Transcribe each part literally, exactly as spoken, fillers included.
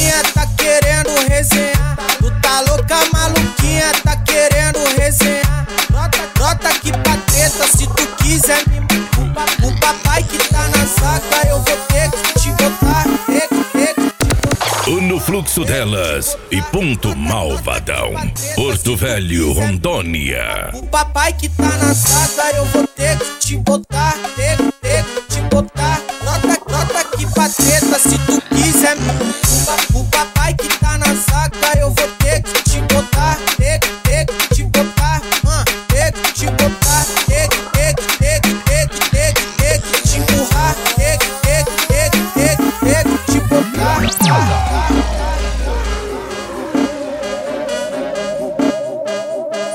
maluquinha, tá querendo resenhar. Tu tá louca, maluquinha, tá querendo resenhar. Brota, brota aqui pra treta, se tu quiser me culpa. O papai que tá na saca, eu vou ter que te botar. Ter que, ter que te botar. No fluxo delas e ponto Malvadão, Porto Velho, Rondônia. O papai que tá na saca, eu vou ter que te botar. Ter que, ter que te botar. Brota, brota aqui pra treta, se tu quiser me culpa. O papai que tá na saca, eu vou ter que te botar. Ter que, ter que te botar. Uh, ter que te botar. Ter que, ter que, ter que, ter que, ter que, ter que te empurrar. Ter que, ter que, ter que, ter que, ter que te botar.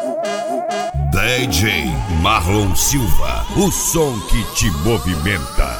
D J Marlon Silva, o som que te movimenta.